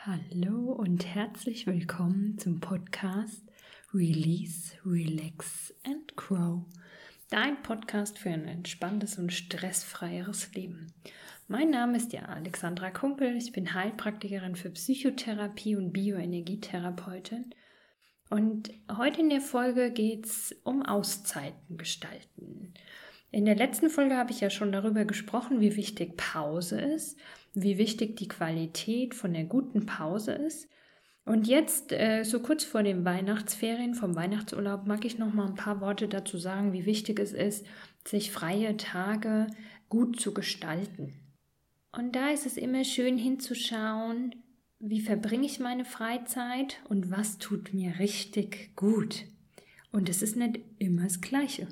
Hallo und herzlich willkommen zum Podcast Release, Relax and Grow. Dein Podcast für ein entspanntes und stressfreieres Leben. Mein Name ist Alexandra Kumpel, ich bin Heilpraktikerin für Psychotherapie und Bioenergietherapeutin. Und heute in der Folge geht es um Auszeiten gestalten. In der letzten Folge habe ich ja schon darüber gesprochen, wie wichtig Pause ist, wie wichtig die Qualität von der guten Pause ist. Und jetzt, so kurz vor den Weihnachtsferien, vom Weihnachtsurlaub, mag ich noch mal ein paar Worte dazu sagen, wie wichtig es ist, sich freie Tage gut zu gestalten. Und da ist es immer schön hinzuschauen, wie verbringe ich meine Freizeit und was tut mir richtig gut. Und es ist nicht immer das Gleiche.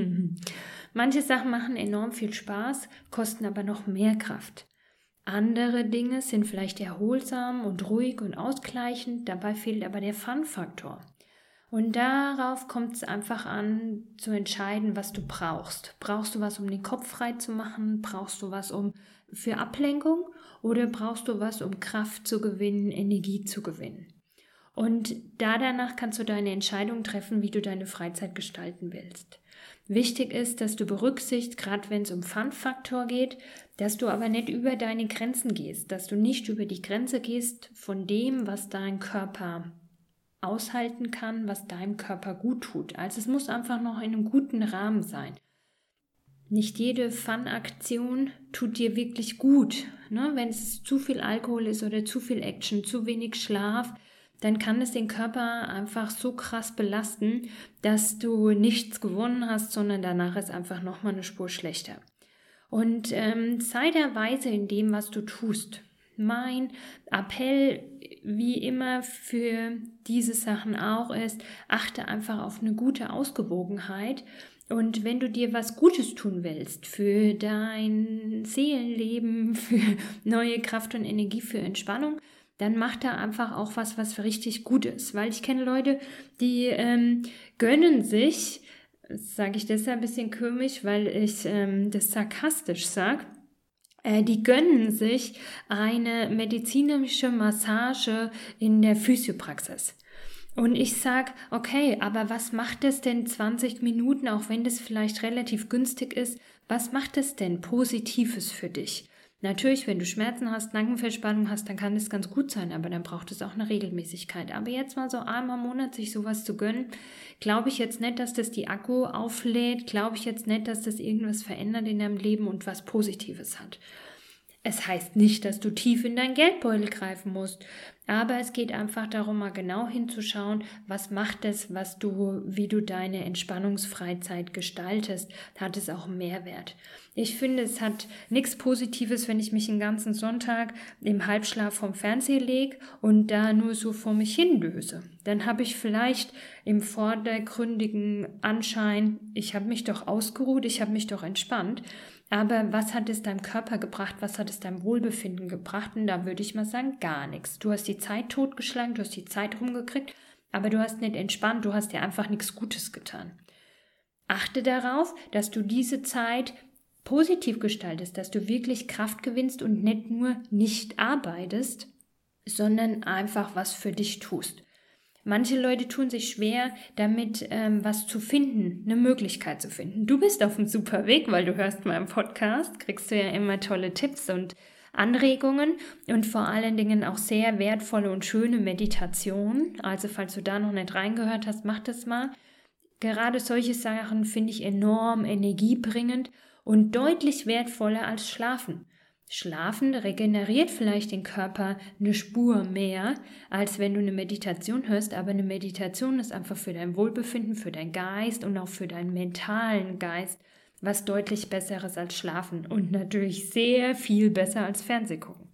Manche Sachen machen enorm viel Spaß, kosten aber noch mehr Kraft. Andere Dinge sind vielleicht erholsam und ruhig und ausgleichend, dabei fehlt aber der Fun-Faktor. Und darauf kommt es einfach an, zu entscheiden, was du brauchst. Brauchst du was, um den Kopf frei zu machen? Brauchst du was für Ablenkung? Oder brauchst du was, um Kraft zu gewinnen, Energie zu gewinnen? Und danach kannst du deine Entscheidung treffen, wie du deine Freizeit gestalten willst. Wichtig ist, dass du berücksichtigst, gerade wenn es um Fun-Faktor geht, dass du aber nicht über deine Grenzen gehst, dass du nicht über die Grenze gehst von dem, was dein Körper aushalten kann, was deinem Körper gut tut. Also es muss einfach noch in einem guten Rahmen sein. Nicht jede Fun-Aktion tut dir wirklich gut. Ne? Wenn es zu viel Alkohol ist oder zu viel Action, zu wenig Schlaf, dann kann es den Körper einfach so krass belasten, dass du nichts gewonnen hast, sondern danach ist einfach nochmal eine Spur schlechter. Und sei der Weise in dem, was du tust. Mein Appell, wie immer für diese Sachen auch ist, achte einfach auf eine gute Ausgewogenheit. Und wenn du dir was Gutes tun willst für dein Seelenleben, für neue Kraft und Energie, für Entspannung, dann mach da einfach auch was richtig gut ist. Weil ich kenne Leute, die gönnen sich, sage ich deshalb ein bisschen komisch, weil ich das sarkastisch sage, die gönnen sich eine medizinische Massage in der Physiopraxis. Und ich sage, okay, aber was macht es denn 20 Minuten, auch wenn das vielleicht relativ günstig ist, was macht es denn Positives für dich? Natürlich, wenn du Schmerzen hast, Nackenverspannung hast, dann kann das ganz gut sein, aber dann braucht es auch eine Regelmäßigkeit. Aber jetzt mal so einmal im Monat sich sowas zu gönnen, glaube ich jetzt nicht, dass das die Akku auflädt, glaube ich jetzt nicht, dass das irgendwas verändert in deinem Leben und was Positives hat. Es heißt nicht, dass du tief in deinen Geldbeutel greifen musst, aber es geht einfach darum, mal genau hinzuschauen, was macht es, wie du deine Entspannungsfreizeit gestaltest, hat es auch einen Mehrwert. Ich finde, es hat nichts Positives, wenn ich mich den ganzen Sonntag im Halbschlaf vom Fernseher lege und da nur so vor mich hin döse. Dann habe ich vielleicht im vordergründigen Anschein, ich habe mich doch ausgeruht, ich habe mich doch entspannt. Aber was hat es deinem Körper gebracht? Was hat es deinem Wohlbefinden gebracht? Und da würde ich mal sagen, gar nichts. Du hast die Zeit totgeschlagen, du hast die Zeit rumgekriegt, aber du hast nicht entspannt, du hast dir einfach nichts Gutes getan. Achte darauf, dass du diese Zeit positiv gestaltest, dass du wirklich Kraft gewinnst und nicht nur nicht arbeitest, sondern einfach was für dich tust. Manche Leute tun sich schwer, damit was zu finden, eine Möglichkeit zu finden. Du bist auf einem super Weg, weil du hörst meinen Podcast, kriegst du ja immer tolle Tipps und Anregungen und vor allen Dingen auch sehr wertvolle und schöne Meditationen. Also falls du da noch nicht reingehört hast, mach das mal. Gerade solche Sachen finde ich enorm energiebringend und deutlich wertvoller als Schlafen. Schlafen regeneriert vielleicht den Körper eine Spur mehr, als wenn du eine Meditation hörst, aber eine Meditation ist einfach für dein Wohlbefinden, für deinen Geist und auch für deinen mentalen Geist was deutlich Besseres als Schlafen und natürlich sehr viel besser als Fernsehgucken.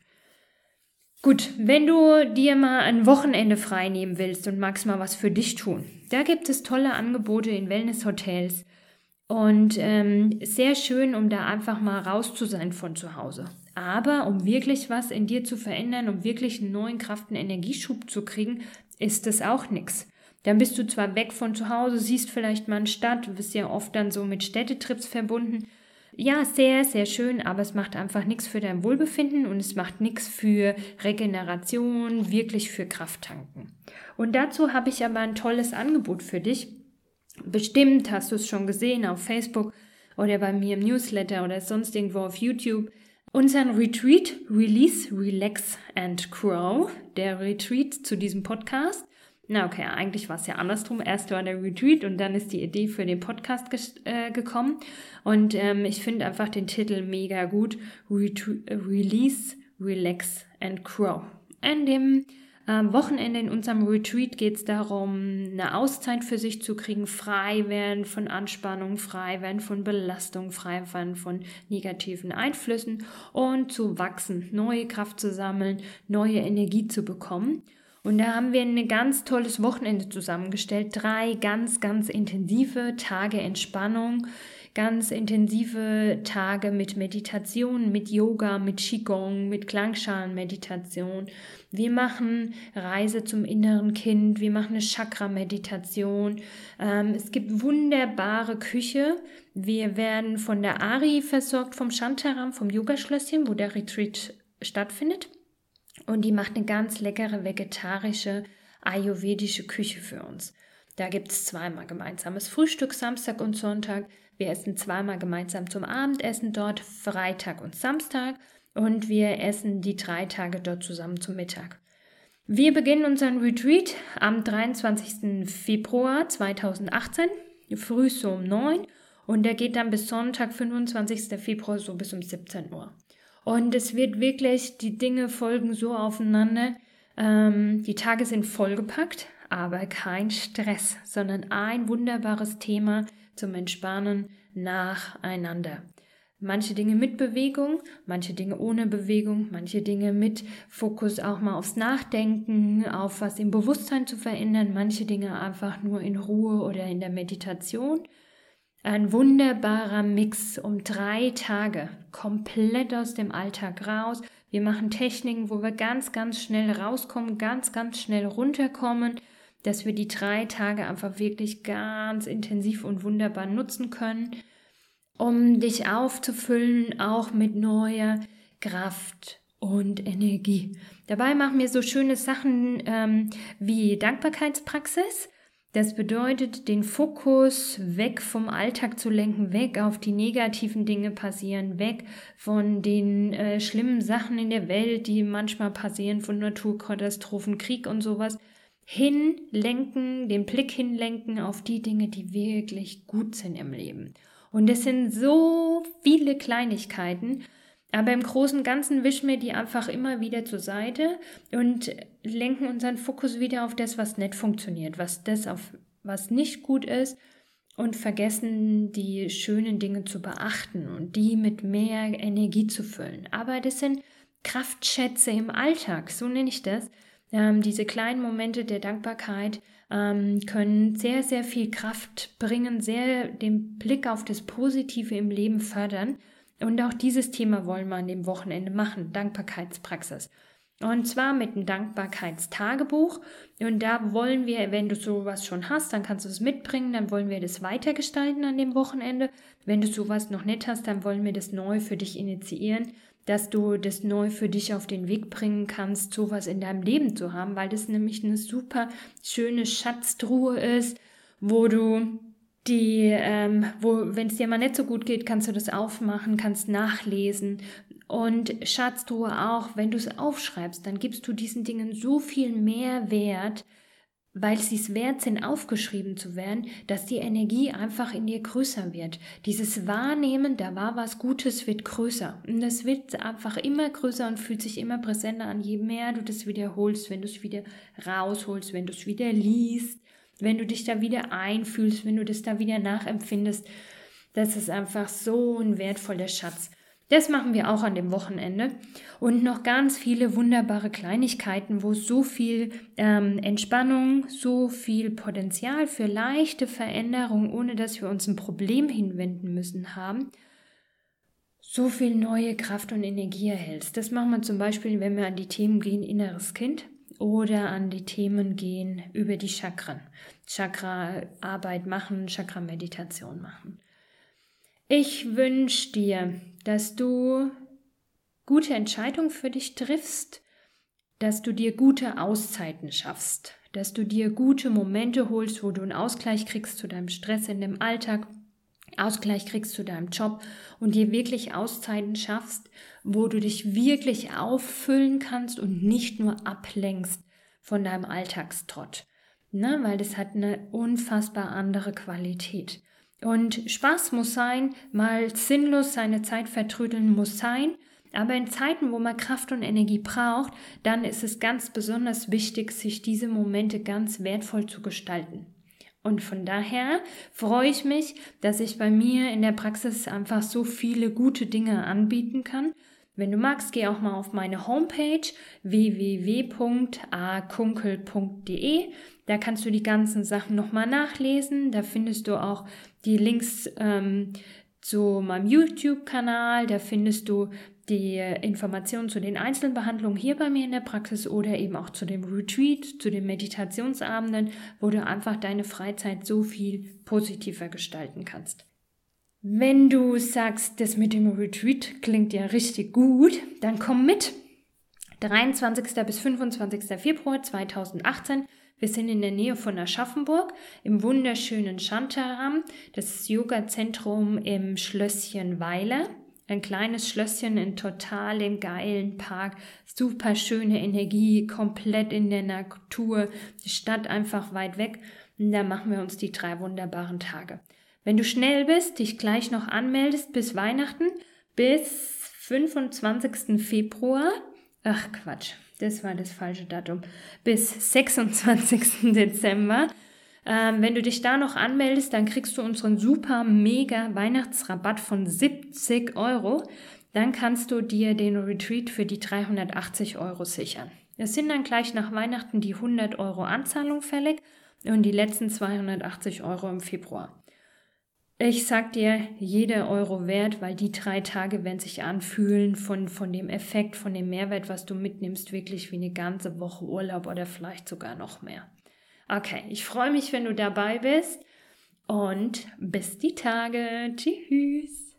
Gut, wenn du dir mal ein Wochenende frei nehmen willst und magst mal was für dich tun, da gibt es tolle Angebote in Wellnesshotels und sehr schön, um da einfach mal raus zu sein von zu Hause. Aber um wirklich was in dir zu verändern, um wirklich einen neuen Kraft- und Energieschub zu kriegen, ist das auch nichts. Dann bist du zwar weg von zu Hause, siehst vielleicht mal eine Stadt, du bist ja oft dann so mit Städtetrips verbunden, Ja, sehr, sehr schön, aber es macht einfach nichts für dein Wohlbefinden und es macht nichts für Regeneration, wirklich für Krafttanken. Und dazu habe ich aber ein tolles Angebot für dich. Bestimmt hast du es schon gesehen auf Facebook oder bei mir im Newsletter oder sonst irgendwo auf YouTube. Unseren Retreat, Release, Relax and Grow, der Retreat zu diesem Podcast. Na okay, eigentlich war es ja andersrum. Erst war der Retreat und dann ist die Idee für den Podcast gekommen. Und ich finde einfach den Titel mega gut. Release, Relax and Grow. An dem Wochenende in unserem Retreat geht es darum, eine Auszeit für sich zu kriegen, frei werden von Anspannung, frei werden von Belastung, frei werden von negativen Einflüssen und zu wachsen, neue Kraft zu sammeln, neue Energie zu bekommen. Und da haben wir ein ganz tolles Wochenende zusammengestellt. 3 ganz, ganz intensive Tage Entspannung, ganz intensive Tage mit Meditation, mit Yoga, mit Qigong, mit Klangschalenmeditation. Wir machen Reise zum inneren Kind, wir machen eine Chakra-Meditation. Es gibt wunderbare Küche. Wir werden von der Ari versorgt, vom Shantaram, vom Yogaschlösschen, wo der Retreat stattfindet. Und die macht eine ganz leckere vegetarische, ayurvedische Küche für uns. Da gibt es 2-mal gemeinsames Frühstück, Samstag und Sonntag. Wir essen 2-mal gemeinsam zum Abendessen dort, Freitag und Samstag. Und wir essen die 3 Tage dort zusammen zum Mittag. Wir beginnen unseren Retreat am 23. Februar 2018, früh so um 9. Und der geht dann bis Sonntag, 25. Februar, so bis um 17 Uhr. Und es wird wirklich, die Dinge folgen so aufeinander. Die Tage sind vollgepackt, aber kein Stress, sondern ein wunderbares Thema zum Entspannen nacheinander. Manche Dinge mit Bewegung, manche Dinge ohne Bewegung, manche Dinge mit Fokus auch mal aufs Nachdenken, auf was im Bewusstsein zu verändern, manche Dinge einfach nur in Ruhe oder in der Meditation. Ein wunderbarer Mix um 3 Tage, komplett aus dem Alltag raus. Wir machen Techniken, wo wir ganz, ganz schnell rauskommen, ganz, ganz schnell runterkommen, dass wir die 3 Tage einfach wirklich ganz intensiv und wunderbar nutzen können, um dich aufzufüllen, auch mit neuer Kraft und Energie. Dabei machen wir so schöne Sachen wie Dankbarkeitspraxis. Das bedeutet, den Fokus weg vom Alltag zu lenken, weg auf die negativen Dinge passieren, weg von den schlimmen Sachen in der Welt, die manchmal passieren, von Naturkatastrophen, Krieg und sowas, hinlenken, den Blick hinlenken auf die Dinge, die wirklich gut sind im Leben. Und es sind so viele Kleinigkeiten, aber im Großen und Ganzen wischen wir die einfach immer wieder zur Seite und lenken unseren Fokus wieder auf das, was nicht funktioniert, was nicht gut ist und vergessen, die schönen Dinge zu beachten und die mit mehr Energie zu füllen. Aber das sind Kraftschätze im Alltag, so nenne ich das. Diese kleinen Momente der Dankbarkeit können sehr, sehr viel Kraft bringen, sehr den Blick auf das Positive im Leben fördern. Und auch dieses Thema wollen wir an dem Wochenende machen, Dankbarkeitspraxis. Und zwar mit einem Dankbarkeitstagebuch. Und da wollen wir, wenn du sowas schon hast, dann kannst du es mitbringen, dann wollen wir das weitergestalten an dem Wochenende. Wenn du sowas noch nicht hast, dann wollen wir das neu für dich initiieren, dass du das neu für dich auf den Weg bringen kannst, sowas in deinem Leben zu haben, weil das nämlich eine super schöne Schatztruhe ist, wo du wenn es dir mal nicht so gut geht, kannst du das aufmachen, kannst nachlesen. Und Schatztruhe auch, wenn du es aufschreibst, dann gibst du diesen Dingen so viel mehr Wert, weil sie es wert sind, aufgeschrieben zu werden, dass die Energie einfach in dir größer wird. Dieses Wahrnehmen, da war was Gutes, wird größer. Und das wird einfach immer größer und fühlt sich immer präsenter an, je mehr du das wiederholst, wenn du es wieder rausholst, wenn du es wieder liest, wenn du dich da wieder einfühlst, wenn du das da wieder nachempfindest. Das ist einfach so ein wertvoller Schatz. Das machen wir auch an dem Wochenende und noch ganz viele wunderbare Kleinigkeiten, wo so viel Entspannung, so viel Potenzial für leichte Veränderung, ohne dass wir uns ein Problem hinwenden müssen, haben, so viel neue Kraft und Energie erhältst. Das machen wir zum Beispiel, wenn wir an die Themen gehen, inneres Kind oder an die Themen gehen über die Chakren. Chakra-Arbeit machen, Chakra-Meditation machen. Ich wünsche dir, dass du gute Entscheidungen für dich triffst, dass du dir gute Auszeiten schaffst, dass du dir gute Momente holst, wo du einen Ausgleich kriegst zu deinem Stress in dem Alltag, Ausgleich kriegst zu deinem Job und dir wirklich Auszeiten schaffst, wo du dich wirklich auffüllen kannst und nicht nur ablenkst von deinem Alltagstrott. Ne? Weil das hat eine unfassbar andere Qualität. Und Spaß muss sein, mal sinnlos seine Zeit vertrödeln muss sein, aber in Zeiten, wo man Kraft und Energie braucht, dann ist es ganz besonders wichtig, sich diese Momente ganz wertvoll zu gestalten. Und von daher freue ich mich, dass ich bei mir in der Praxis einfach so viele gute Dinge anbieten kann. Wenn du magst, geh auch mal auf meine Homepage www.akunkel.de. Da kannst du die ganzen Sachen nochmal nachlesen. Da findest du auch die Links zu meinem YouTube-Kanal. Da findest du die Informationen zu den Einzelbehandlungen hier bei mir in der Praxis oder eben auch zu dem Retreat, zu den Meditationsabenden, wo du einfach deine Freizeit so viel positiver gestalten kannst. Wenn du sagst, das mit dem Retreat klingt ja richtig gut, dann komm mit. 23. bis 25. Februar 2018. Wir sind in der Nähe von Aschaffenburg im wunderschönen Shantaram, das Yoga-Zentrum im Schlösschen Weiler. Ein kleines Schlösschen in total dem geilen Park, super schöne Energie, komplett in der Natur, die Stadt einfach weit weg. Und da machen wir uns die 3 wunderbaren Tage. Wenn du schnell bist, dich gleich noch anmeldest bis Weihnachten, bis 25. Februar, ach Quatsch, das war das falsche Datum, bis 26. Dezember, wenn du dich da noch anmeldest, dann kriegst du unseren super mega Weihnachtsrabatt von 70 €. Dann kannst du dir den Retreat für die 380 € sichern. Es sind dann gleich nach Weihnachten die 100 € Anzahlung fällig und die letzten 280 € im Februar. Ich sag dir, jeder Euro wert, weil die 3 Tage werden sich anfühlen von dem Effekt, von dem Mehrwert, was du mitnimmst, wirklich wie eine ganze Woche Urlaub oder vielleicht sogar noch mehr. Okay, ich freue mich, wenn du dabei bist und bis die Tage. Tschüss.